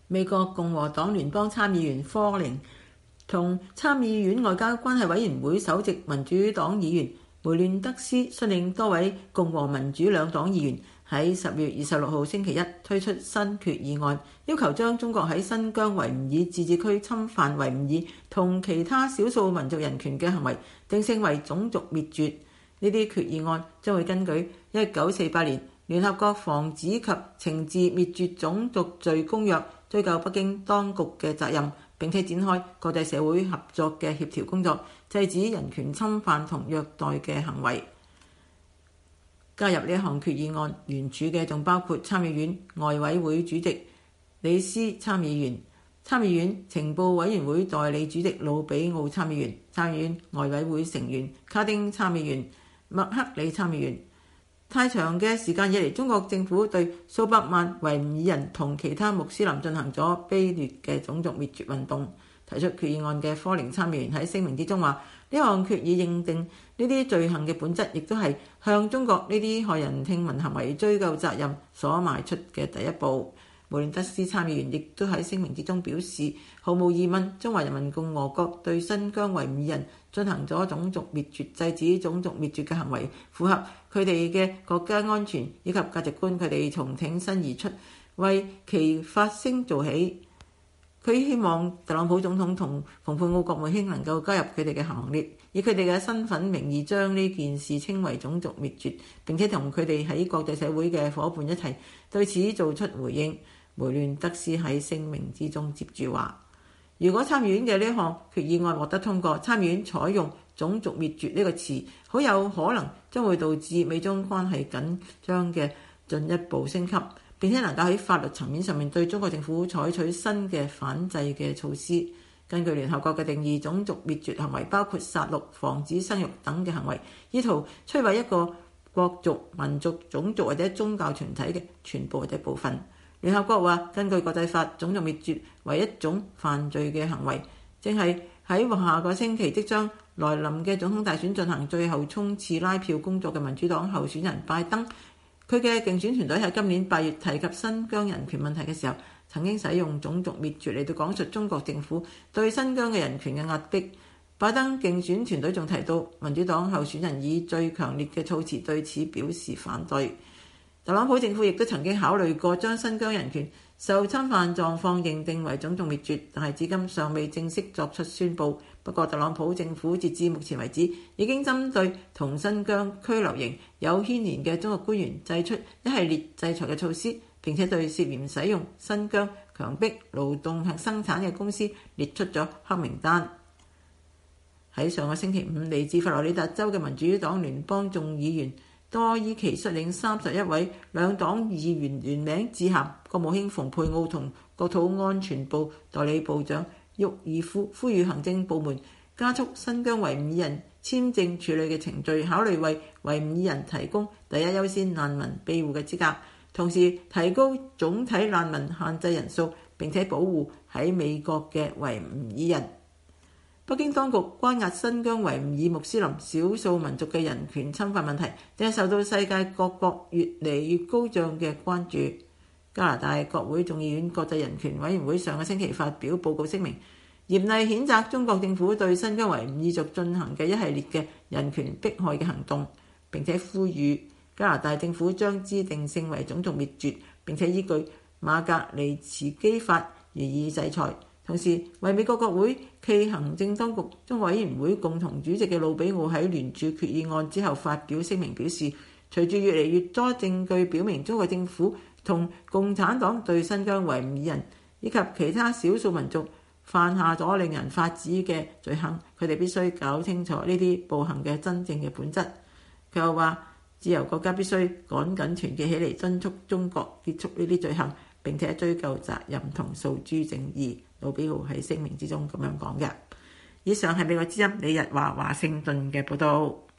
美國共和黨聯邦參議員科寧同參議院外交關係委員會首席民主黨議員梅亂德斯率領多位共和民主兩黨議員喺10月26號星期一推出新決議案，要求將中國喺新疆維吾爾自治區侵犯維吾爾同其他少數民族人權嘅行為定性為種族滅絕。呢啲決議案將會根據1948年聯合國防止及懲治滅絕種族罪公約追究北京當局嘅責任，並且展開國際社會合作嘅協調工作，制止人權侵犯同虐待嘅行為。加入呢一項決議案聯署嘅仲包括參議院外委會主席李斯參議員、參議院情報委員會代理主席魯比奧參議員、參議院外委會成員卡丁參議員、麥克里參議員。太長嘅時間以嚟，中國政府對數百萬維吾爾人同其他穆斯林進行咗卑劣嘅種族滅絕運動。提出決議案嘅科寧參議員喺聲明之中話：呢項決議認定呢啲罪行嘅本質，亦都係向中國呢啲駭人聽聞行為追究責任所邁出嘅第一步。梅倫德斯參議員亦都喺聲明之中表示，毫無疑問，中華人民共和國對新疆維吾爾人進行咗種族滅絕、制止種族滅絕嘅行為，符合佢哋嘅國家安全以及價值觀，佢哋從挺身而出，為其發聲做起。佢希望特朗普總統同蓬佩奧國務卿能夠加入佢哋嘅行列，以佢哋嘅身份名義將呢件事稱為種族滅絕，並且同佢哋喺國際社會嘅夥伴一齊對此做出回應。梅亂德斯喺聲明之中接住話：如果參議院嘅呢項決議案獲得通過，參議院採用種族滅絕呢個詞，好有可能將會導致美中關係緊張嘅進一步升級，並且能夠喺法律層面上面對中國政府採取新嘅反制嘅措施。根據聯合國嘅定義，種族滅絕行為包括殺戮、防止生育等嘅行為，意圖摧毀一個國族、民族、種族或者宗教團體嘅全部或者部分。聯合國話，根據國際法，種族滅絕為一種犯罪嘅行為。正係喺下個星期即將來臨嘅總統大選進行最後衝刺拉票工作嘅民主黨候選人拜登，佢嘅競選團隊喺今年8月提及新疆人權問題嘅時候，曾經使用種族滅絕嚟到講述中國政府對新疆嘅人權嘅壓迫。拜登競選團隊仲提到，民主黨候選人以最強烈嘅措辭對此表示反對。特朗普政府亦都曾經考慮過將新疆人權受侵犯狀況認定為種族滅絕，但係至今尚未正式作出宣佈。不過特朗普政府截至目前為止已經針對同新疆拘留營有牽連嘅中國官員祭出一系列制裁嘅措施，並且對涉嫌使用新疆強迫勞動生產嘅公司列出咗黑名單。喺上個星期五，嚟自佛羅里達州嘅民主黨聯邦眾議員多爾奇率領31位兩黨議員聯名致函國務卿蓬佩奧同國土安全部代理部長沃爾夫，呼籲行政部門加速新疆維吾爾人簽證處理嘅程序，考慮為維吾爾人提供第一優先難民庇護嘅資格，同時提高總體難民限制人數，並且保護喺美國嘅維吾爾人。北京當局關押新疆維吾爾穆斯林少數民族嘅人權侵犯問題，正係受到世界各國越嚟越高漲嘅關注。加拿大國會眾議院國際人權委員會上個星期發表報告聲明，嚴厲譴責中國政府對新疆維吾爾族進行嘅一系列嘅人權迫害嘅行動，並且呼籲加拿大政府將之定性為種族滅絕，並且依據馬格尼茨基法予以制裁。同時，為美國國會暨行政當局中國委員會共同主席嘅魯比奧喺聯署決議案之後發表聲明，表示隨住越嚟越多證據表明中國政府同共產黨對新疆維吾爾人以及其他少數民族犯下咗令人髮指嘅罪行，佢哋必須搞清楚呢啲暴行嘅真正嘅本質。佢又話，自由國家必須趕緊團結起嚟，敦促中國結束呢啲罪行，並且追究責任同訴諸正義。魯比奧喺聲明之中咁樣講嘅。以上係美國之音李日華華盛頓嘅報導。